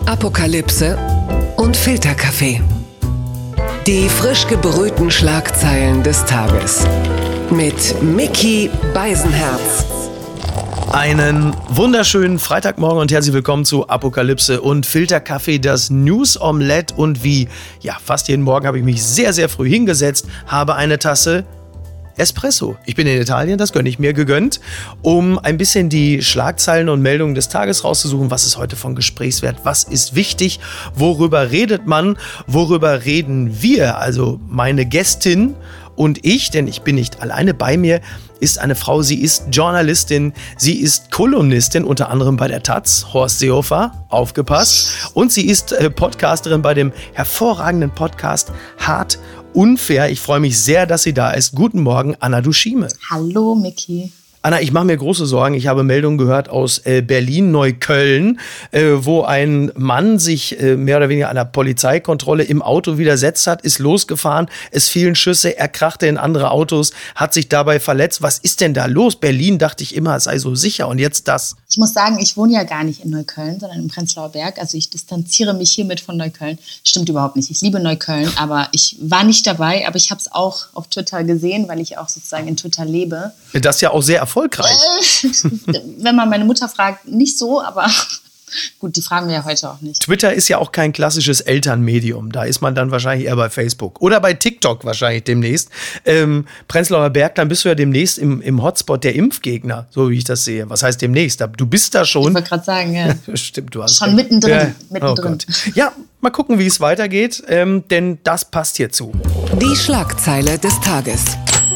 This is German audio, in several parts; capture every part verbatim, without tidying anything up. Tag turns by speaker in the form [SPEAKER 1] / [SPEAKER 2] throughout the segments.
[SPEAKER 1] Apokalypse und Filterkaffee. Die frisch gebrühten Schlagzeilen des Tages. Mit Micky Beisenherz.
[SPEAKER 2] Einen wunderschönen Freitagmorgen und herzlich willkommen zu Apokalypse und Filterkaffee, das News Omelette. Und wie ja fast jeden Morgen habe ich mich sehr, sehr früh hingesetzt, habe eine Tasse Espresso. Ich bin in Italien, das gönne ich mir, gegönnt, um ein bisschen die Schlagzeilen und Meldungen des Tages rauszusuchen. Was ist heute von Gesprächswert? Was ist wichtig? Worüber redet man? Worüber reden wir? Also meine Gästin und ich, denn ich bin nicht alleine, bei mir ist eine Frau, sie ist Journalistin, sie ist Kolumnistin, unter anderem bei der Taz, Horst Seehofer, aufgepasst. Und sie ist äh, Podcasterin bei dem hervorragenden Podcast Hart Unfair. Ich freue mich sehr, dass sie da ist. Guten Morgen, Anna Duschime.
[SPEAKER 3] Hallo, Micky.
[SPEAKER 2] Anna, ich mache mir große Sorgen. Ich habe Meldungen gehört aus äh, Berlin-Neukölln, äh, wo ein Mann sich äh, mehr oder weniger einer Polizeikontrolle im Auto widersetzt hat, ist losgefahren, es fielen Schüsse, er krachte in andere Autos, hat sich dabei verletzt. Was ist denn da los? Berlin, dachte ich immer, es sei so sicher. Und jetzt das.
[SPEAKER 3] Ich muss sagen, ich wohne ja gar nicht in Neukölln, sondern im Prenzlauer Berg. Also ich distanziere mich hiermit von Neukölln. Stimmt überhaupt nicht. Ich liebe Neukölln, aber ich war nicht dabei. Aber ich habe es auch auf Twitter gesehen, weil ich auch sozusagen in Twitter lebe.
[SPEAKER 2] Das ist ja auch sehr erfolgreich.
[SPEAKER 3] Äh, wenn man meine Mutter fragt, nicht so, aber gut, die fragen wir ja heute auch nicht.
[SPEAKER 2] Twitter ist ja auch kein klassisches Elternmedium. Da ist man dann wahrscheinlich eher bei Facebook. Oder bei TikTok wahrscheinlich demnächst. Ähm, Prenzlauer Berg, dann bist du ja demnächst im, im Hotspot der Impfgegner, so wie ich das sehe. Was heißt demnächst? Du bist da schon.
[SPEAKER 3] Ich wollte gerade sagen, ja.
[SPEAKER 2] Stimmt, du hast
[SPEAKER 3] schon mittendrin.
[SPEAKER 2] Ja.
[SPEAKER 3] mittendrin.
[SPEAKER 2] Oh ja, mal gucken, wie es weitergeht, ähm, denn das passt hierzu.
[SPEAKER 1] Die Schlagzeile des Tages.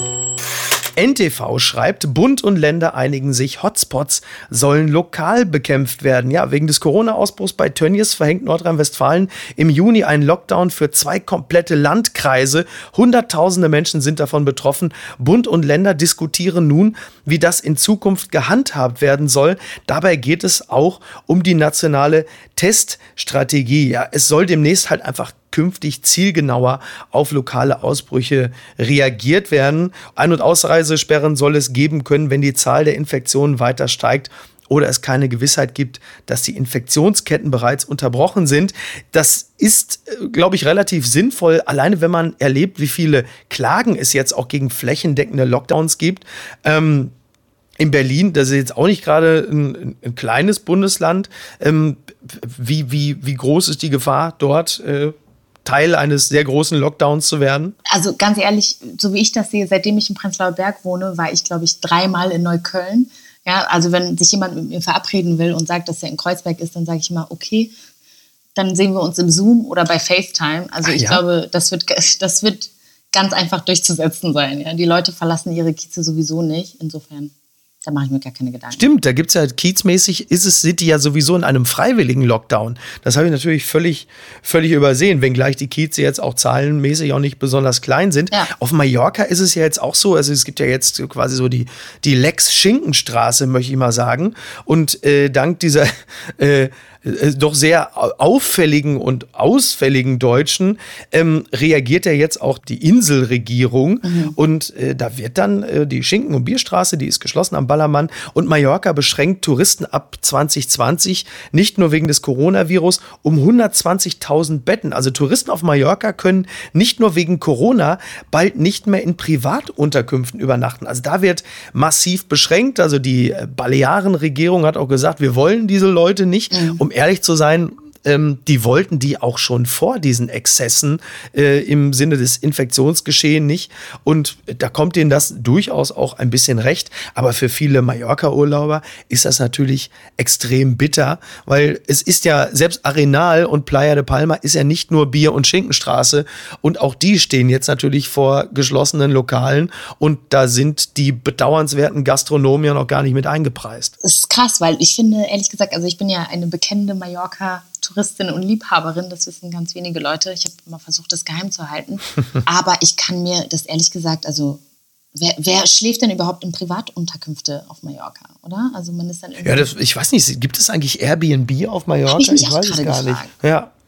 [SPEAKER 2] N T V schreibt, Bund und Länder einigen sich, Hotspots sollen lokal bekämpft werden. Ja, wegen des Corona-Ausbruchs bei Tönnies verhängt Nordrhein-Westfalen im Juni einen Lockdown für zwei komplette Landkreise. Hunderttausende Menschen sind davon betroffen. Bund und Länder diskutieren nun, wie das in Zukunft gehandhabt werden soll. Dabei geht es auch um die nationale Teststrategie. Ja, es soll demnächst halt einfach künftig zielgenauer auf lokale Ausbrüche reagiert werden. Ein- und Ausreisesperren soll es geben können, wenn die Zahl der Infektionen weiter steigt oder es keine Gewissheit gibt, dass die Infektionsketten bereits unterbrochen sind. Das ist, glaube ich, relativ sinnvoll, alleine wenn man erlebt, wie viele Klagen es jetzt auch gegen flächendeckende Lockdowns gibt. Ähm, In Berlin, das ist jetzt auch nicht gerade ein, ein kleines Bundesland. Ähm, wie, wie, wie groß ist die Gefahr dort, äh, Teil eines sehr großen Lockdowns zu werden?
[SPEAKER 3] Also ganz ehrlich, so wie ich das sehe, seitdem ich im Prenzlauer Berg wohne, war ich, glaube ich, dreimal in Neukölln. Ja, also wenn sich jemand mit mir verabreden will und sagt, dass er in Kreuzberg ist, dann sage ich immer, okay, dann sehen wir uns im Zoom oder bei FaceTime. Also
[SPEAKER 2] Ach,
[SPEAKER 3] ich
[SPEAKER 2] ja?
[SPEAKER 3] glaube, das wird, das wird ganz einfach durchzusetzen sein. Ja? Die Leute verlassen ihre Kieze sowieso nicht. Insofern, da mache ich mir gar keine Gedanken.
[SPEAKER 2] Stimmt, da gibt es ja kiezmäßig, ist es, sind die ja sowieso in einem freiwilligen Lockdown. Das habe ich natürlich völlig, völlig übersehen, wenngleich die Kieze jetzt auch zahlenmäßig auch nicht besonders klein sind. Ja. Auf Mallorca ist es ja jetzt auch so, also es gibt ja jetzt quasi so die, die Lex Schinkenstraße, möchte ich mal sagen. Und äh, dank dieser äh, doch sehr auffälligen und ausfälligen Deutschen ähm, reagiert ja jetzt auch die Inselregierung. Mhm. Und äh, da wird dann äh, die Schinken- und Bierstraße, die ist geschlossen am Ballermann. Und Mallorca beschränkt Touristen ab zwanzig zwanzig nicht nur wegen des Coronavirus um hundertzwanzigtausend Betten. Also Touristen auf Mallorca können nicht nur wegen Corona bald nicht mehr in Privatunterkünften übernachten. Also da wird massiv beschränkt. Also die Balearenregierung hat auch gesagt, wir wollen diese Leute nicht. Mhm. Um ehrlich zu sein, ähm, die wollten die auch schon vor diesen Exzessen äh, im Sinne des Infektionsgeschehens nicht. Und da kommt denen das durchaus auch ein bisschen recht. Aber für viele Mallorca-Urlauber ist das natürlich extrem bitter, weil es ist ja, selbst Arenal und Playa de Palma ist ja nicht nur Bier- und Schinkenstraße. Und auch die stehen jetzt natürlich vor geschlossenen Lokalen. Und da sind die bedauernswerten Gastronomen ja noch gar nicht mit eingepreist.
[SPEAKER 3] Das ist krass, weil ich finde, ehrlich gesagt, also ich bin ja eine bekennende Mallorca-Touristin und Liebhaberin, das wissen ganz wenige Leute. Ich habe immer versucht, das geheim zu halten. Aber ich kann mir das ehrlich gesagt, also wer, wer schläft denn überhaupt in Privatunterkünfte auf Mallorca, oder? Also man ist dann
[SPEAKER 2] ja, das, ich weiß nicht, gibt es eigentlich Airbnb auf Mallorca?
[SPEAKER 3] Hab ich mich
[SPEAKER 2] ich
[SPEAKER 3] auch
[SPEAKER 2] weiß es gar
[SPEAKER 3] gefragt.
[SPEAKER 2] nicht. Ja.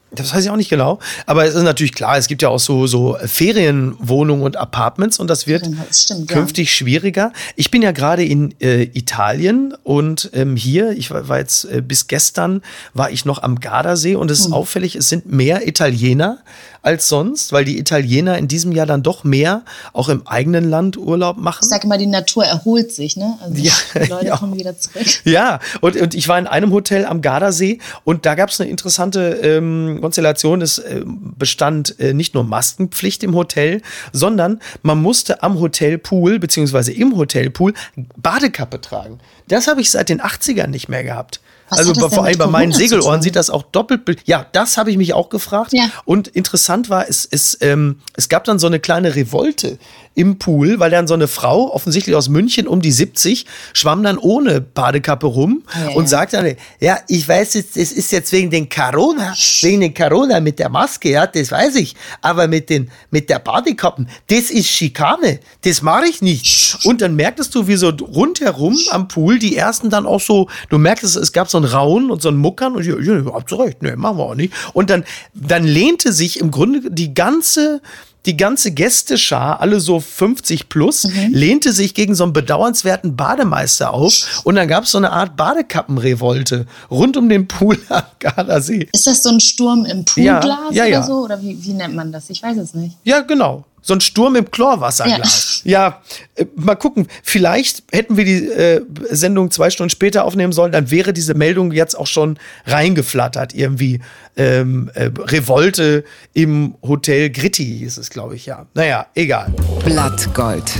[SPEAKER 2] Das weiß ich auch nicht genau. Aber es ist natürlich klar, es gibt ja auch so, so Ferienwohnungen und Apartments und das wird
[SPEAKER 3] das stimmt,
[SPEAKER 2] künftig ja. schwieriger. Ich bin ja gerade in äh, Italien und ähm, hier, ich war, war jetzt äh, bis gestern, war ich noch am Gardasee und es ist hm. auffällig, es sind mehr Italiener als sonst, weil die Italiener in diesem Jahr dann doch mehr auch im eigenen Land Urlaub machen.
[SPEAKER 3] Ich sage immer, die Natur erholt sich, ne? Also
[SPEAKER 2] ja,
[SPEAKER 3] die Leute
[SPEAKER 2] ja.
[SPEAKER 3] kommen wieder zurück.
[SPEAKER 2] Ja, und, und ich war in einem Hotel am Gardasee und da gab es eine interessante ähm, Konstellation. Es äh, bestand äh, nicht nur Maskenpflicht im Hotel, sondern man musste am Hotelpool beziehungsweise im Hotelpool Badekappe tragen. Das habe ich seit den achtzigern nicht mehr gehabt.
[SPEAKER 3] Was
[SPEAKER 2] also vor allem bei meinen Segelohren
[SPEAKER 3] zu
[SPEAKER 2] sieht das auch doppelt. Ja, das habe ich mich auch gefragt.
[SPEAKER 3] Ja.
[SPEAKER 2] Und interessant war, es, es, ähm, es gab dann so eine kleine Revolte im Pool, weil dann so eine Frau, offensichtlich aus München, um die siebzig, schwamm dann ohne Badekappe rum
[SPEAKER 3] ja,
[SPEAKER 2] und
[SPEAKER 3] ja.
[SPEAKER 2] sagte dann, ja, ich weiß jetzt, es ist jetzt wegen den Corona, wegen den Corona mit der Maske, ja, das weiß ich, aber mit den, mit der Badekappen, das ist Schikane, das mache ich nicht. Und dann merktest du, wie so rundherum am Pool die ersten dann auch so, du merktest, es gab so ein Raunen und so ein Muckern und ja, ja, habt ihr recht, ne, machen wir auch nicht. Und dann, dann lehnte sich im Grunde die ganze Die ganze Gästeschar, alle so fünfzig plus, mhm. lehnte sich gegen so einen bedauernswerten Bademeister auf und dann gab es so eine Art Badekappenrevolte rund um den Pool am Gardasee.
[SPEAKER 3] Ist das so ein Sturm im Poolglas
[SPEAKER 2] ja, ja, ja.
[SPEAKER 3] oder so? Oder wie, wie nennt man das? Ich weiß es nicht.
[SPEAKER 2] Ja, genau. So ein Sturm im Chlorwasserglas. Ja, ja äh, mal gucken. Vielleicht hätten wir die äh, Sendung zwei Stunden später aufnehmen sollen, dann wäre diese Meldung jetzt auch schon reingeflattert. Irgendwie ähm, äh, Revolte im Hotel Gritti hieß es, glaube ich, ja. Naja, egal.
[SPEAKER 1] Blattgold.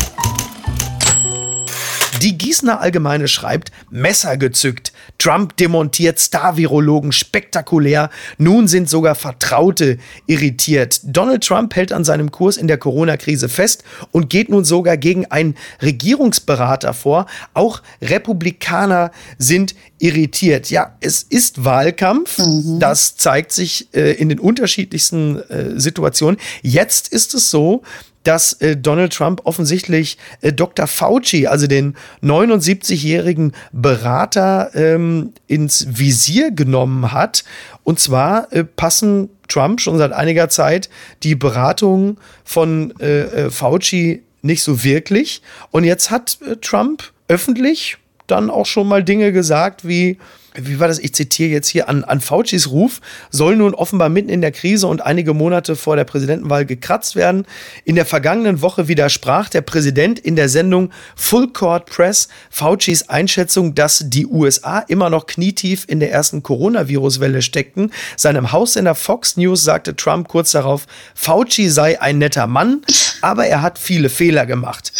[SPEAKER 2] Die Gießener Allgemeine schreibt, Messer gezückt. Trump demontiert Star-Virologen spektakulär. Nun sind sogar Vertraute irritiert. Donald Trump hält an seinem Kurs in der Corona-Krise fest und geht nun sogar gegen einen Regierungsberater vor. Auch Republikaner sind irritiert. Ja, es ist Wahlkampf. Mhm. Das zeigt sich äh, in den unterschiedlichsten äh, Situationen. Jetzt ist es so, dass äh, Donald Trump offensichtlich äh, Doktor Fauci, also den neunundsiebzigjährigen Berater, ähm, ins Visier genommen hat. Und zwar äh, passen Trump schon seit einiger Zeit die Beratungen von äh, äh, Fauci nicht so wirklich. Und jetzt hat äh, Trump öffentlich dann auch schon mal Dinge gesagt wie, wie war das, ich zitiere jetzt hier, an, an Faucis Ruf soll nun offenbar mitten in der Krise und einige Monate vor der Präsidentenwahl gekratzt werden. In der vergangenen Woche widersprach der Präsident in der Sendung Full Court Press Faucis Einschätzung, dass die U S A immer noch knietief in der ersten Coronavirus-Welle steckten. Seinem Haussender Fox News sagte Trump kurz darauf, Fauci sei ein netter Mann, aber er hat viele Fehler gemacht.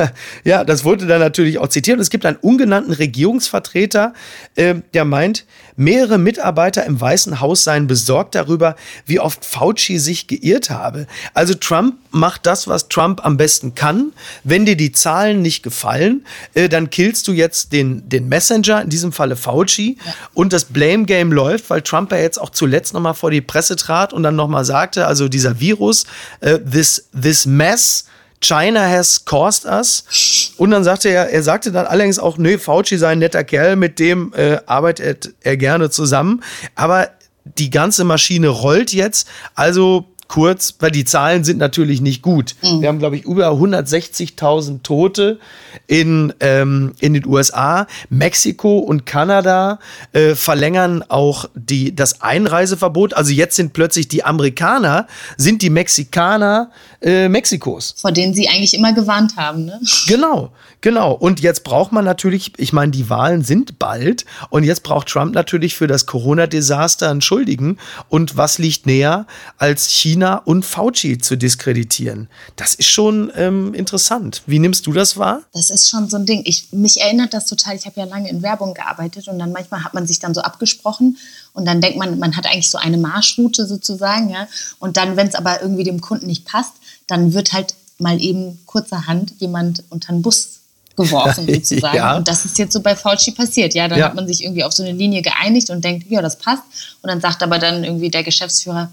[SPEAKER 2] Ja, das wurde dann natürlich auch zitiert. Und es gibt einen ungenannten Regierungsvertreter, äh, der meint, mehrere Mitarbeiter im Weißen Haus seien besorgt darüber, wie oft Fauci sich geirrt habe. Also Trump macht das, was Trump am besten kann. Wenn dir die Zahlen nicht gefallen, äh, dann killst du jetzt den, den Messenger, in diesem Falle Fauci. Ja. Und das Blame Game läuft, weil Trump ja jetzt auch zuletzt nochmal vor die Presse trat und dann nochmal sagte, also dieser Virus, äh, this, this mess, China has caused us. Und dann sagte er, er sagte dann allerdings auch, nö, Fauci sei ein netter Kerl, mit dem äh, arbeitet er gerne zusammen. Aber die ganze Maschine rollt jetzt. Also kurz, weil die Zahlen sind natürlich nicht gut. Mhm. Wir haben, glaube ich, über hundertsechzigtausend Tote in, ähm, in den U S A. Mexiko und Kanada äh, verlängern auch die, das Einreiseverbot. Also jetzt sind plötzlich die Amerikaner, sind die Mexikaner äh, Mexikos.
[SPEAKER 3] Vor denen sie eigentlich immer gewarnt haben, ne?
[SPEAKER 2] Genau, genau. Und jetzt braucht man natürlich, ich meine, die Wahlen sind bald und jetzt braucht Trump natürlich für das Corona-Desaster einen Schuldigen. Und was liegt näher, als China und Fauci zu diskreditieren? Das ist schon ähm, interessant. Wie nimmst du das wahr?
[SPEAKER 3] Das ist schon so ein Ding. Ich, mich erinnert das total. Ich habe ja lange in Werbung gearbeitet und dann manchmal hat man sich dann so abgesprochen und dann denkt man, man hat eigentlich so eine Marschroute sozusagen. Ja? Und dann, wenn es aber irgendwie dem Kunden nicht passt, dann wird halt mal eben kurzerhand jemand unter den Bus geworfen sozusagen. Ja. Und das ist jetzt so bei Fauci passiert. Ja, dann ja. hat man sich irgendwie auf so eine Linie geeinigt und denkt, ja, das passt. Und dann sagt aber dann irgendwie der Geschäftsführer,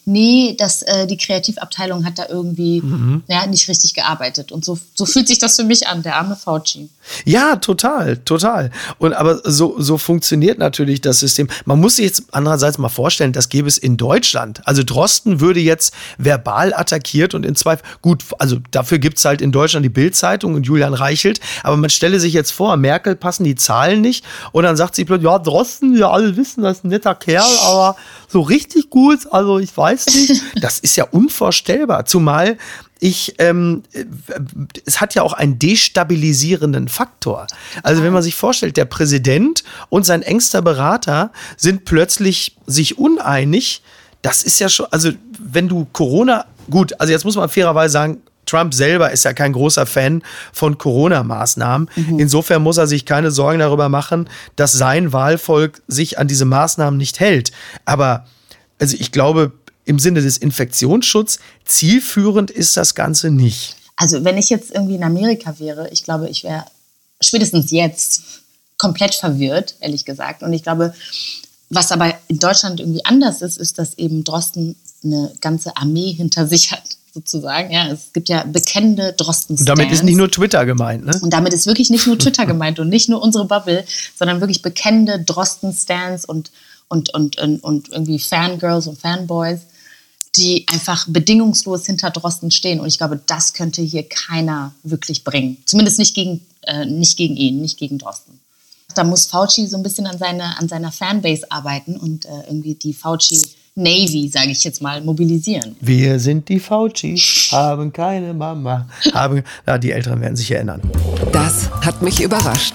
[SPEAKER 3] nee, das, äh, die Kreativabteilung hat da irgendwie mhm. ja, nicht richtig gearbeitet. Und so, so fühlt sich das für mich an, der arme Fauci.
[SPEAKER 2] Ja, total, total. Und aber so, so funktioniert natürlich das System. Man muss sich jetzt andererseits mal vorstellen, das gäbe es in Deutschland. Also Drosten würde jetzt verbal attackiert und in Zweifel, gut, also dafür gibt es halt in Deutschland die Bild-Zeitung und Julian Reichelt, aber man stelle sich jetzt vor, Merkel passen die Zahlen nicht und dann sagt sie plötzlich, ja, Drosten, wir alle wissen, das ist ein netter Kerl, aber so richtig gut, also ich weiß nicht. Das ist ja unvorstellbar, zumal Ich, ähm, es hat ja auch einen destabilisierenden Faktor. Also wenn man sich vorstellt, der Präsident und sein engster Berater sind plötzlich sich uneinig, das ist ja schon, also wenn du Corona, gut, also jetzt muss man fairerweise sagen, Trump selber ist ja kein großer Fan von Corona-Maßnahmen. Mhm. Insofern muss er sich keine Sorgen darüber machen, dass sein Wahlvolk sich an diese Maßnahmen nicht hält. Aber also ich glaube, im Sinne des Infektionsschutzes zielführend ist das Ganze nicht.
[SPEAKER 3] Also wenn ich jetzt irgendwie in Amerika wäre, ich glaube, ich wäre spätestens jetzt komplett verwirrt, ehrlich gesagt. Und ich glaube, was aber in Deutschland irgendwie anders ist, ist, dass eben Drosten eine ganze Armee hinter sich hat, sozusagen. Ja, es gibt ja bekennende Drosten-Stans.
[SPEAKER 2] Und damit ist nicht nur Twitter gemeint, ne?
[SPEAKER 3] Und damit ist wirklich nicht nur Twitter gemeint und nicht nur unsere Bubble, sondern wirklich bekennende Drosten-Stans und, und, und, und, und irgendwie Fangirls und Fanboys, die einfach bedingungslos hinter Drosten stehen. Und ich glaube, das könnte hier keiner wirklich bringen. Zumindest nicht gegen, äh, nicht gegen ihn, nicht gegen Drosten. Da muss Fauci so ein bisschen an, seine, an seiner Fanbase arbeiten und äh, irgendwie die Fauci Navy, sage ich jetzt mal, mobilisieren.
[SPEAKER 2] Wir sind die Fauci, haben keine Mama. Haben, na, die Älteren werden sich erinnern.
[SPEAKER 1] Das hat mich überrascht.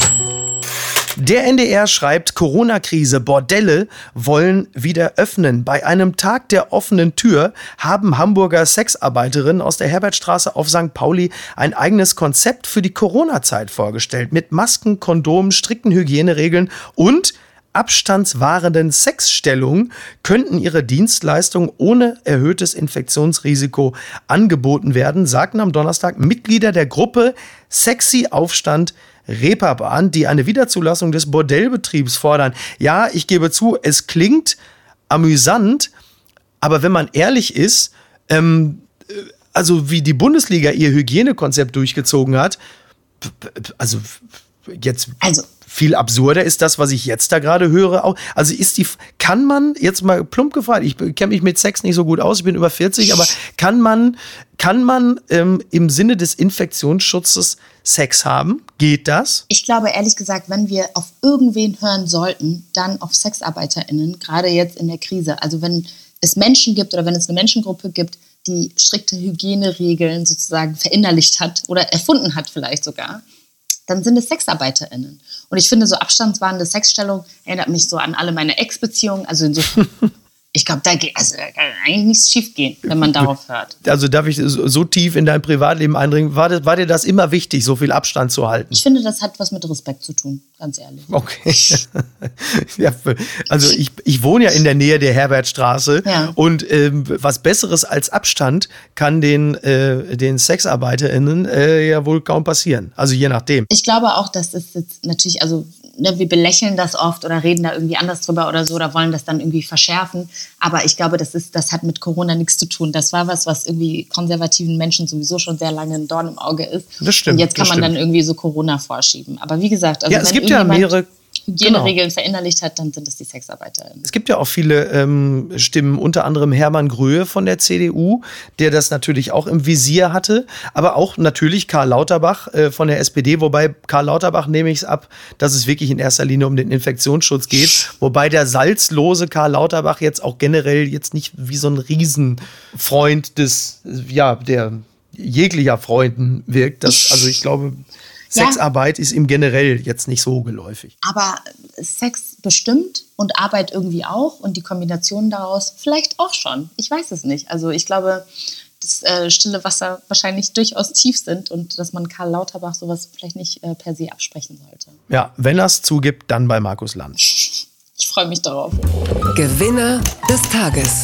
[SPEAKER 2] Der N D R schreibt, Corona-Krise, Bordelle wollen wieder öffnen. Bei einem Tag der offenen Tür haben Hamburger Sexarbeiterinnen aus der Herbertstraße auf Sankt Pauli ein eigenes Konzept für die Corona-Zeit vorgestellt. Mit Masken, Kondomen, strikten Hygieneregeln und abstandswahrenden Sexstellungen könnten ihre Dienstleistungen ohne erhöhtes Infektionsrisiko angeboten werden, sagten am Donnerstag Mitglieder der Gruppe Sexy Aufstand Reeperbahn, die eine Wiederzulassung des Bordellbetriebs fordern. Ja, ich gebe zu, es klingt amüsant, aber wenn man ehrlich ist, ähm, also wie die Bundesliga ihr Hygienekonzept durchgezogen hat, also jetzt... Also viel absurder ist das, was ich jetzt da gerade höre. Auch. Also ist die, kann man, jetzt mal plump gefragt, ich kenne mich mit Sex nicht so gut aus, ich bin über vierzig, aber kann man, kann man ähm, im Sinne des Infektionsschutzes Sex haben? Geht das?
[SPEAKER 3] Ich glaube, ehrlich gesagt, wenn wir auf irgendwen hören sollten, dann auf SexarbeiterInnen, gerade jetzt in der Krise. Also wenn es Menschen gibt oder wenn es eine Menschengruppe gibt, die strikte Hygieneregeln sozusagen verinnerlicht hat oder erfunden hat vielleicht sogar, dann sind es SexarbeiterInnen. Und ich finde, so abstandswahrende Sexstellung erinnert mich so an alle meine Ex-Beziehungen. Also so, ich glaube, da geht also, da kann eigentlich nichts schief gehen, wenn man darauf hört.
[SPEAKER 2] Also darf ich so, so tief in dein Privatleben eindringen? War, das, war dir das immer wichtig, so viel Abstand zu halten?
[SPEAKER 3] Ich finde, das hat was mit Respekt zu tun, ganz ehrlich.
[SPEAKER 2] Okay. Ja, also ich, ich wohne ja in der Nähe der Herbertstraße ja. und ähm, was Besseres als Abstand kann den, äh, den SexarbeiterInnen äh, ja wohl kaum passieren. Also je nachdem.
[SPEAKER 3] Ich glaube auch, dass das jetzt natürlich, also ne, wir belächeln das oft oder reden da irgendwie anders drüber oder so oder wollen das dann irgendwie verschärfen. Aber ich glaube, das, ist, das hat mit Corona nichts zu tun. Das war was, was irgendwie konservativen Menschen sowieso schon sehr lange ein Dorn im Auge ist.
[SPEAKER 2] Das stimmt.
[SPEAKER 3] Und jetzt kann man
[SPEAKER 2] stimmt.
[SPEAKER 3] dann irgendwie so Corona vorschieben. Aber wie gesagt, also
[SPEAKER 2] ja, es gibt ja mehrere
[SPEAKER 3] Hygieneregeln genau. verinnerlicht hat, dann sind es die SexarbeiterInnen.
[SPEAKER 2] Es gibt ja auch viele ähm, Stimmen, unter anderem Hermann Gröhe von der C D U, der das natürlich auch im Visier hatte, aber auch natürlich Karl Lauterbach äh, von der S P D, wobei Karl Lauterbach nehme ich es ab, dass es wirklich in erster Linie um den Infektionsschutz geht, wobei der salzlose Karl Lauterbach jetzt auch generell jetzt nicht wie so ein Riesenfreund des, ja, der jeglicher Freunden wirkt. Das, also ich glaube... Sexarbeit ja. ist ihm generell jetzt nicht so geläufig.
[SPEAKER 3] Aber Sex bestimmt und Arbeit irgendwie auch und die Kombination daraus vielleicht auch schon. Ich weiß es nicht. Also ich glaube, dass äh, stille Wasser wahrscheinlich durchaus tief sind und dass man Karl Lauterbach sowas vielleicht nicht äh, per se absprechen sollte.
[SPEAKER 2] Ja, wenn er es zugibt, dann bei Markus Lanz.
[SPEAKER 3] Ich freue mich darauf.
[SPEAKER 1] Gewinner des Tages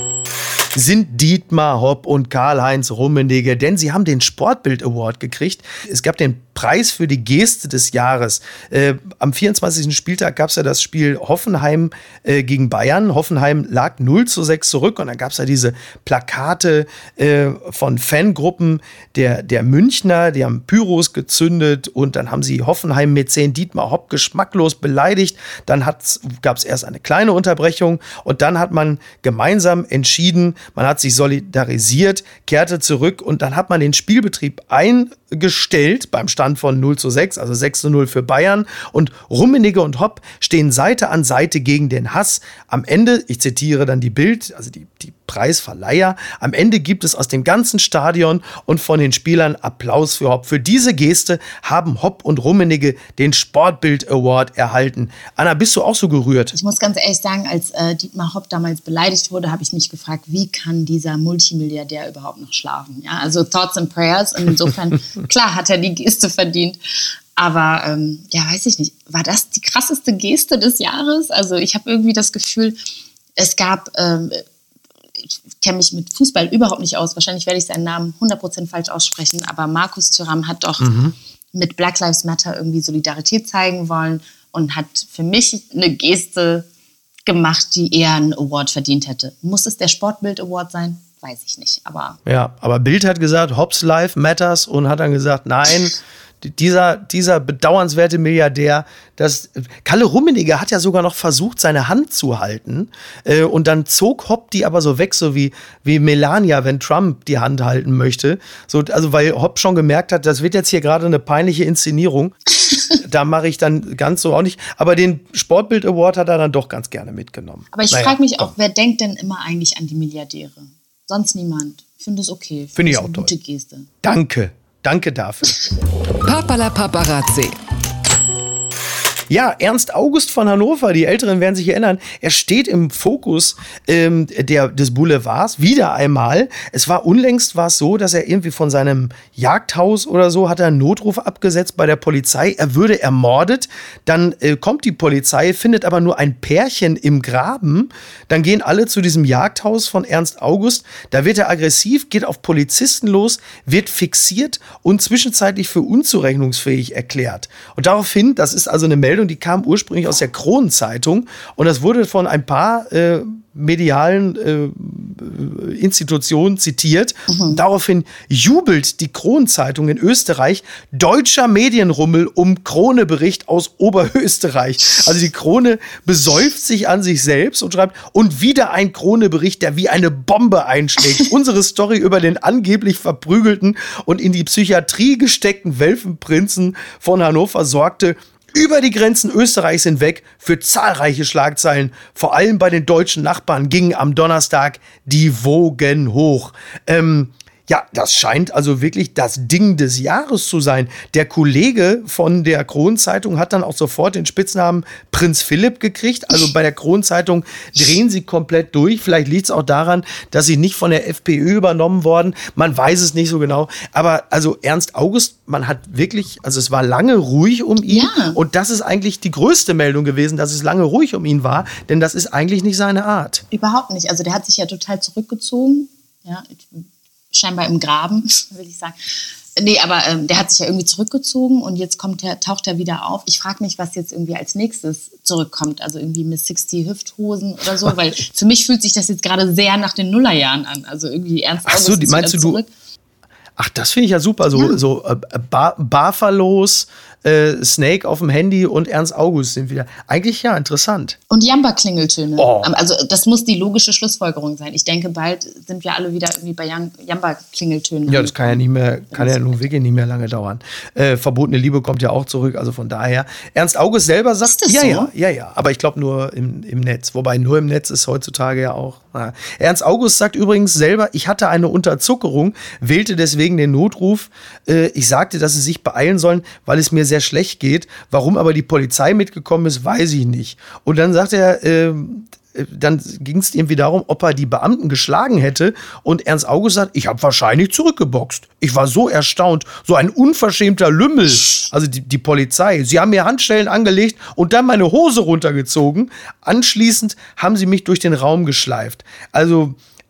[SPEAKER 2] sind Dietmar Hopp und Karl-Heinz Rummenigge, denn sie haben den Sportbild Award gekriegt. Es gab den Preis für die Geste des Jahres. Äh, am vierundzwanzigsten Spieltag gab es ja das Spiel Hoffenheim äh, gegen Bayern. Hoffenheim lag null zu sechs zurück und dann gab es ja diese Plakate äh, von Fangruppen der, der Münchner, die haben Pyros gezündet und dann haben sie Hoffenheim-Mäzen Dietmar Hopp geschmacklos beleidigt. Dann gab es erst eine kleine Unterbrechung und dann hat man gemeinsam entschieden, man hat sich solidarisiert, kehrte zurück und dann hat man den Spielbetrieb eingestellt beim Stand von null zu sechs, also sechs zu null für Bayern. Und Rummenigge und Hopp stehen Seite an Seite gegen den Hass. Am Ende, ich zitiere dann die Bild, also die, die Preisverleiher, am Ende gibt es aus dem ganzen Stadion und von den Spielern Applaus für Hopp. Für diese Geste haben Hopp und Rummenigge den Sportbild Award erhalten. Anna, bist du auch so gerührt?
[SPEAKER 3] Ich muss ganz ehrlich sagen, als äh, Dietmar Hopp damals beleidigt wurde, habe ich mich gefragt, wie kann dieser Multimilliardär überhaupt noch schlafen? Ja, also Thoughts and Prayers. Und insofern, klar hat er die Geste verdient. Aber ähm, ja, weiß ich nicht. War das die krasseste Geste des Jahres? Also ich habe irgendwie das Gefühl, es gab... Ähm, ich kenne mich mit Fußball überhaupt nicht aus. Wahrscheinlich werde ich seinen Namen hundert Prozent falsch aussprechen. Aber Markus Thuram hat doch mhm. mit Black Lives Matter irgendwie Solidarität zeigen wollen und hat für mich eine Geste gemacht, die eher einen Award verdient hätte. Muss es der Sportbild Award sein? Weiß ich nicht. Aber
[SPEAKER 2] ja, aber Bild hat gesagt, Hopp's Life matters und hat dann gesagt, nein, dieser, dieser bedauernswerte Milliardär, das, Kalle Rummenigge hat ja sogar noch versucht, seine Hand zu halten äh, und dann zog Hopp die aber so weg, so wie, wie Melania, wenn Trump die Hand halten möchte. So, also weil Hopp schon gemerkt hat, das wird jetzt hier gerade eine peinliche Inszenierung. Da mache ich dann ganz so auch nicht. Aber den Sportbild Award hat er dann doch ganz gerne mitgenommen.
[SPEAKER 3] Aber ich
[SPEAKER 2] naja,
[SPEAKER 3] frage mich auch, wer denkt denn immer eigentlich an die Milliardäre? Sonst niemand. Ich finde es okay.
[SPEAKER 2] Finde ich auch
[SPEAKER 3] toll. Gute Geste.
[SPEAKER 2] Danke. Danke dafür.
[SPEAKER 1] Papala Paparazzi.
[SPEAKER 2] Ja, Ernst August von Hannover, die Älteren werden sich erinnern, er steht im Fokus ähm, der, des Boulevards wieder einmal. Es war unlängst war es so, dass er irgendwie von seinem Jagdhaus oder so hat er einen Notruf abgesetzt bei der Polizei. Er würde ermordet. Dann äh, kommt die Polizei, findet aber nur ein Pärchen im Graben. Dann gehen alle zu diesem Jagdhaus von Ernst August. Da wird er aggressiv, geht auf Polizisten los, wird fixiert und zwischenzeitlich für unzurechnungsfähig erklärt. Und daraufhin, das ist also eine Meldung, die kam ursprünglich aus der Kronenzeitung und das wurde von ein paar äh, medialen äh, Institutionen zitiert. Mhm. Daraufhin jubelt die Kronenzeitung in Österreich, deutscher Medienrummel um Krone-Bericht aus Oberösterreich. Also die Krone besäuft sich an sich selbst und schreibt, und wieder ein Krone-Bericht, der wie eine Bombe einschlägt. Unsere Story über den angeblich verprügelten und in die Psychiatrie gesteckten Welfenprinzen von Hannover sorgte über die Grenzen Österreichs hinweg für zahlreiche Schlagzeilen. Vor allem bei den deutschen Nachbarn gingen am Donnerstag die Wogen hoch. Ähm, ja, das scheint also wirklich das Ding des Jahres zu sein. Der Kollege von der Kronenzeitung hat dann auch sofort den Spitznamen Prinz Philipp gekriegt. Also bei der Kronenzeitung drehen sie komplett durch. Vielleicht liegt es auch daran, dass sie nicht von der FPÖ übernommen worden. Man weiß es nicht so genau. Aber also Ernst August, man hat wirklich, also es war lange ruhig um ihn. Ja. Und das ist eigentlich die größte Meldung gewesen, dass es lange ruhig um ihn war. Denn das ist eigentlich nicht seine Art.
[SPEAKER 3] Überhaupt nicht. Also der hat sich ja total zurückgezogen. Ja, scheinbar im Graben, will ich sagen. Nee, aber ähm, der hat sich ja irgendwie zurückgezogen und jetzt kommt der, taucht er wieder auf. Ich frage mich, was jetzt irgendwie als nächstes zurückkommt. Also irgendwie Miss sixty Hüfthosen oder so, weil für mich fühlt sich das jetzt gerade sehr nach den Nullerjahren an. Also irgendwie Ernst August.
[SPEAKER 2] Ach so, die, meinst du, zurück. du? Ach, das finde ich ja super. So, ja. so äh, Bar- Barfalos, äh, Snake auf dem Handy und Ernst August sind wieder. Eigentlich ja, interessant.
[SPEAKER 3] Und Jamba-Klingeltöne.
[SPEAKER 2] Oh.
[SPEAKER 3] Also das muss die logische Schlussfolgerung sein. Ich denke, bald sind wir alle wieder irgendwie bei Jamba-Klingeltönen.
[SPEAKER 2] Ja, das kann ja nicht mehr, kann ja nun wirklich nicht mehr lange dauern. Äh, Verbotene Liebe kommt ja auch zurück, also von daher. Ernst August selber sagt,
[SPEAKER 3] ist das
[SPEAKER 2] ja,
[SPEAKER 3] so?
[SPEAKER 2] ja, ja, ja. Aber ich glaube nur im, im Netz. Wobei nur im Netz ist heutzutage ja auch. Na. Ernst August sagt übrigens selber, ich hatte eine Unterzuckerung, wählte deswegen den Notruf. Äh, ich sagte, dass sie sich beeilen sollen, weil es mir sehr schlecht geht. Warum aber die Polizei mitgekommen ist, weiß ich nicht. Und dann sagt er, äh, dann ging es irgendwie darum, ob er die Beamten geschlagen hätte. Und Ernst August sagt, ich habe wahrscheinlich zurückgeboxt. Ich war so erstaunt. So ein unverschämter Lümmel. Also die, die Polizei. Sie haben mir Handschellen angelegt und dann meine Hose runtergezogen. Anschließend haben sie mich durch den Raum geschleift. Also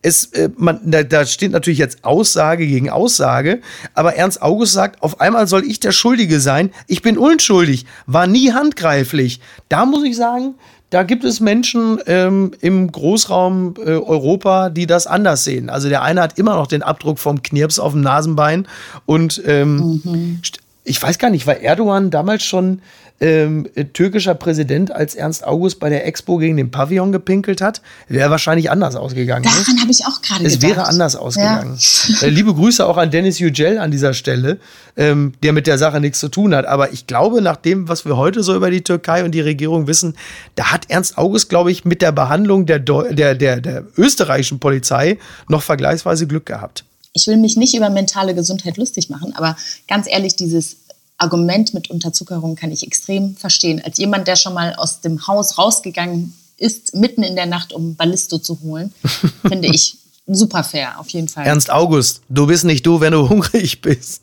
[SPEAKER 2] es, äh, man, da, da steht natürlich jetzt Aussage gegen Aussage, aber Ernst August sagt, auf einmal soll ich der Schuldige sein. Ich bin unschuldig, war nie handgreiflich. Da muss ich sagen, da gibt es Menschen ähm, im Großraum äh, Europa, die das anders sehen. Also der eine hat immer noch den Abdruck vom Knirps auf dem Nasenbein und ähm, mhm. ich weiß gar nicht, war Erdogan damals schon ähm, türkischer Präsident, als Ernst August bei der Expo gegen den Pavillon gepinkelt hat? Wäre wahrscheinlich anders ausgegangen.
[SPEAKER 3] Daran habe ich auch gerade gedacht.
[SPEAKER 2] Es wäre anders ausgegangen. Ja. Äh, liebe Grüße auch an Dennis Yücel an dieser Stelle, ähm, der mit der Sache nichts zu tun hat. Aber ich glaube, nach dem, was wir heute so über die Türkei und die Regierung wissen, da hat Ernst August, glaube ich, mit der Behandlung der, Deu- der, der, der österreichischen Polizei noch vergleichsweise Glück gehabt.
[SPEAKER 3] Ich will mich nicht über mentale Gesundheit lustig machen, aber ganz ehrlich, dieses Argument mit Unterzuckerung kann ich extrem verstehen. Als jemand, der schon mal aus dem Haus rausgegangen ist, mitten in der Nacht, um Ballisto zu holen, finde ich super fair, auf jeden Fall.
[SPEAKER 2] Ernst August, du bist nicht du, wenn du hungrig bist.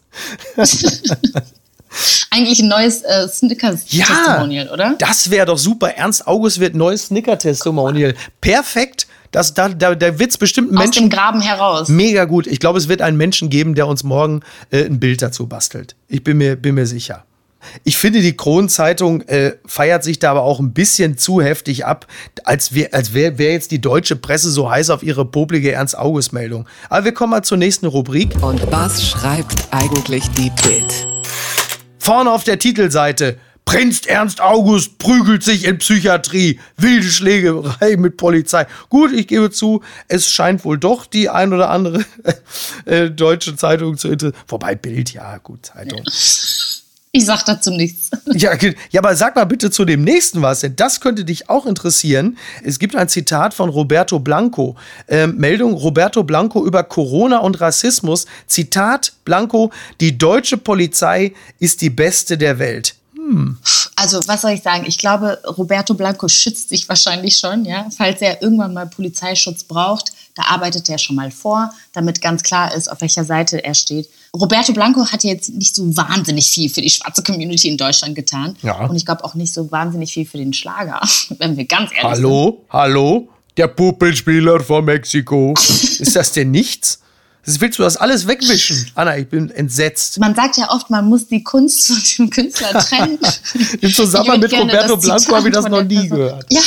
[SPEAKER 3] Eigentlich ein neues äh, Snickers-Testimonial,
[SPEAKER 2] ja,
[SPEAKER 3] oder?
[SPEAKER 2] Das wäre doch super. Ernst August wird neues Snickers-Testimonial. Perfekt. Das, da, da, da wird es bestimmt Menschen...
[SPEAKER 3] Aus dem Graben heraus.
[SPEAKER 2] Mega gut. Ich glaube, es wird einen Menschen geben, der uns morgen äh, ein Bild dazu bastelt. Ich bin mir, bin mir sicher. Ich finde, die Kronenzeitung äh, feiert sich da aber auch ein bisschen zu heftig ab, als, wär, als wäre wär jetzt die deutsche Presse so heiß auf ihre poplige Ernst-August-Meldung. Aber wir kommen mal zur nächsten Rubrik.
[SPEAKER 1] Und was schreibt eigentlich die Bild?
[SPEAKER 2] Vorne auf der Titelseite: Prinz Ernst August prügelt sich in Psychiatrie, wilde Schlägerei mit Polizei. Gut, ich gebe zu, es scheint wohl doch die ein oder andere äh, deutsche Zeitung zu interessieren. Wobei Bild, ja gut, Zeitung.
[SPEAKER 3] Ich sag dazu nichts.
[SPEAKER 2] Ja, ja, aber sag mal bitte zu dem nächsten was, denn das könnte dich auch interessieren. Es gibt ein Zitat von Roberto Blanco. Ähm, Meldung Roberto Blanco über Corona und Rassismus. Zitat Blanco: Die deutsche Polizei ist die beste der Welt. Hm.
[SPEAKER 3] Also, was soll ich sagen? Ich glaube, Roberto Blanco schützt sich wahrscheinlich schon, ja. Falls er irgendwann mal Polizeischutz braucht, da arbeitet er schon mal vor, damit ganz klar ist, auf welcher Seite er steht. Roberto Blanco hat jetzt nicht so wahnsinnig viel für die schwarze Community in Deutschland getan. Ja. Und ich glaube auch nicht so wahnsinnig viel für den Schlager, wenn wir ganz ehrlich
[SPEAKER 2] Hallo? sind. Hallo? Hallo? Der Puppenspieler von Mexiko. Ist das denn nichts? Das willst du das alles wegwischen? Anna, ich bin entsetzt.
[SPEAKER 3] Man sagt ja oft, man muss die Kunst von dem Künstler trennen.
[SPEAKER 2] Im Zusammenhang mit Roberto Blanco habe ich das noch nie gehört.
[SPEAKER 3] Ja.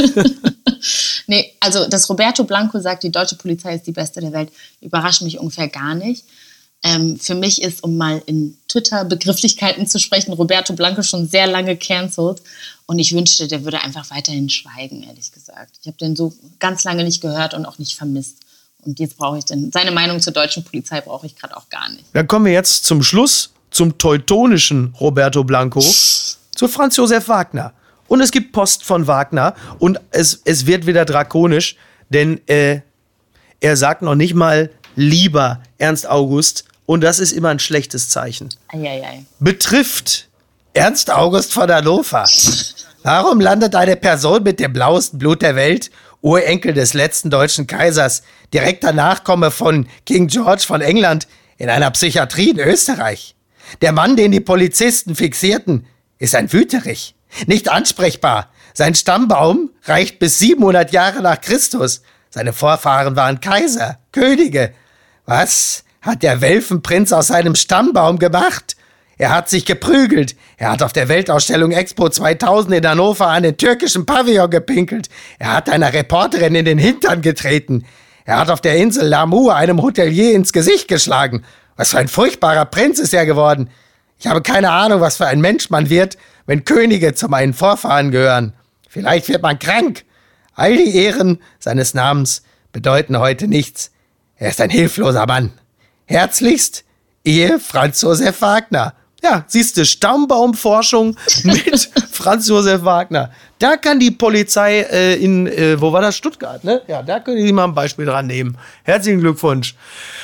[SPEAKER 3] Nee, also dass Roberto Blanco sagt, die deutsche Polizei ist die beste der Welt, überrascht mich ungefähr gar nicht. Ähm, für mich ist, um mal in Twitter-Begrifflichkeiten zu sprechen, Roberto Blanco schon sehr lange cancelled. Und ich wünschte, der würde einfach weiterhin schweigen, ehrlich gesagt. Ich habe den so ganz lange nicht gehört und auch nicht vermisst. Und jetzt brauche ich denn, seine Meinung zur deutschen Polizei brauche ich gerade auch gar nicht.
[SPEAKER 2] Dann kommen wir jetzt zum Schluss zum teutonischen Roberto Blanco, zu Franz Josef Wagner. Und es gibt Post von Wagner und es, es wird wieder drakonisch, denn äh, er sagt noch nicht mal lieber Ernst August und das ist immer ein schlechtes Zeichen.
[SPEAKER 3] Eieiei.
[SPEAKER 2] Betrifft Ernst August von Hannover. Warum landet eine Person mit dem blauesten Blut der Welt, Urenkel des letzten deutschen Kaisers, direkter Nachkomme von King George von England, in einer Psychiatrie in Österreich? Der Mann, den die Polizisten fixierten, ist ein Wüterich. Nicht ansprechbar. Sein Stammbaum reicht bis siebenhundert Jahre nach Christus. Seine Vorfahren waren Kaiser, Könige. Was hat der Welfenprinz aus seinem Stammbaum gemacht? Er hat sich geprügelt. Er hat auf der Weltausstellung Expo zweitausend in Hannover an den türkischen Pavillon gepinkelt. Er hat einer Reporterin in den Hintern getreten. Er hat auf der Insel Lamu einem Hotelier ins Gesicht geschlagen. Was für ein furchtbarer Prinz ist er geworden. Ich habe keine Ahnung, was für ein Mensch man wird, wenn Könige zu meinen Vorfahren gehören. Vielleicht wird man krank. All die Ehren seines Namens bedeuten heute nichts. Er ist ein hilfloser Mann. Herzlichst, Ehe Franz Josef Wagner. Ja, siehst du, Stammbaumforschung mit Franz Josef Wagner. Da kann die Polizei äh, in, äh, wo war das? Stuttgart, ne? Ja, da können die mal ein Beispiel dran nehmen. Herzlichen Glückwunsch.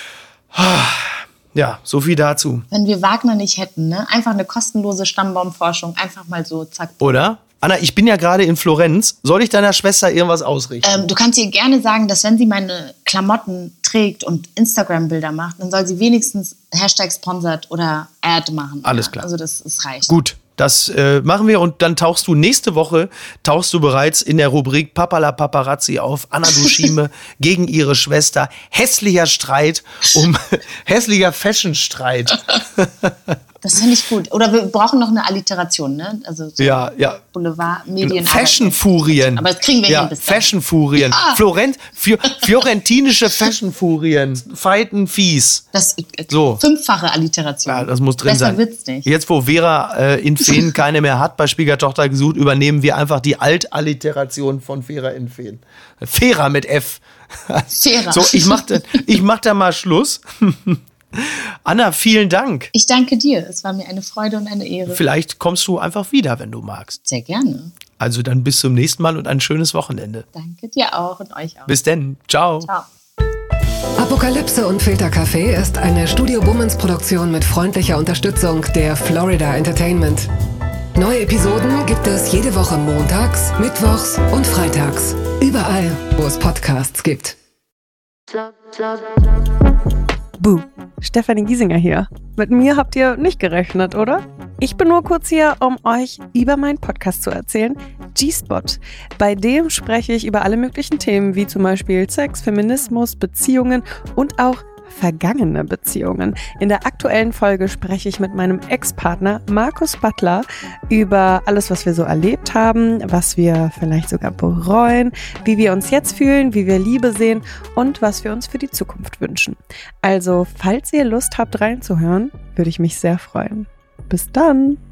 [SPEAKER 2] Ja, so viel dazu.
[SPEAKER 3] Wenn wir Wagner nicht hätten, ne? Einfach eine kostenlose Stammbaumforschung, einfach mal so, zack.
[SPEAKER 2] Oder? Anna, ich bin ja gerade in Florenz. Soll ich deiner Schwester irgendwas ausrichten?
[SPEAKER 3] Ähm, du kannst ihr gerne sagen, dass wenn sie meine Klamotten trägt und Instagram-Bilder macht, dann soll sie wenigstens Hashtag sponsored oder Ad machen.
[SPEAKER 2] Alles
[SPEAKER 3] ja.
[SPEAKER 2] klar.
[SPEAKER 3] Also das, das reicht.
[SPEAKER 2] Gut, Das äh, machen wir und dann tauchst du nächste Woche, tauchst du bereits in der Rubrik Papala Paparazzi auf. Anna Dushime gegen ihre Schwester. Hässlicher Streit um hässlicher Fashion-Streit.
[SPEAKER 3] Das finde ich gut. Oder wir brauchen noch eine Alliteration, ne? Also so
[SPEAKER 2] ja, ja.
[SPEAKER 3] Boulevard, Medien.
[SPEAKER 2] Fashion-Furien.
[SPEAKER 3] Aber das kriegen wir
[SPEAKER 2] ja,
[SPEAKER 3] hin bis dann.
[SPEAKER 2] Fashion-Furien. Ja. Florent, Fi- fiorentinische Fashion-Furien. Fighten fies.
[SPEAKER 3] Das
[SPEAKER 2] so.
[SPEAKER 3] Fünffache Alliteration.
[SPEAKER 2] Ja, das muss drin
[SPEAKER 3] Besser
[SPEAKER 2] sein.
[SPEAKER 3] wird's nicht.
[SPEAKER 2] Jetzt, wo Vera äh, in Feen keine mehr hat, bei Schwiegertochter gesucht, übernehmen wir einfach die Altalliteration von Vera in Feen. Vera mit F.
[SPEAKER 3] Vera.
[SPEAKER 2] So, ich mach, da, ich mach da mal Schluss. Anna, vielen Dank.
[SPEAKER 3] Ich danke dir. Es war mir eine Freude und eine Ehre.
[SPEAKER 2] Vielleicht kommst du einfach wieder, wenn du magst.
[SPEAKER 3] Sehr gerne.
[SPEAKER 2] Also dann bis zum nächsten Mal und ein schönes Wochenende.
[SPEAKER 3] Danke dir auch und euch auch.
[SPEAKER 2] Bis denn. Ciao.
[SPEAKER 3] Ciao.
[SPEAKER 1] Apokalypse und Filtercafé ist eine Studio Bummens Produktion mit freundlicher Unterstützung der Florida Entertainment. Neue Episoden gibt es jede Woche montags, mittwochs und freitags. Überall, wo es Podcasts gibt.
[SPEAKER 4] Buh, Stefanie Giesinger hier. Mit mir habt ihr nicht gerechnet, oder? Ich bin nur kurz hier, um euch über meinen Podcast zu erzählen, G-Spot. Bei dem spreche ich über alle möglichen Themen, wie zum Beispiel Sex, Feminismus, Beziehungen und auch vergangene Beziehungen. In der aktuellen Folge spreche ich mit meinem Ex-Partner Markus Butler über alles, was wir so erlebt haben, was wir vielleicht sogar bereuen, wie wir uns jetzt fühlen, wie wir Liebe sehen und was wir uns für die Zukunft wünschen. Also, falls ihr Lust habt reinzuhören, würde ich mich sehr freuen. Bis dann!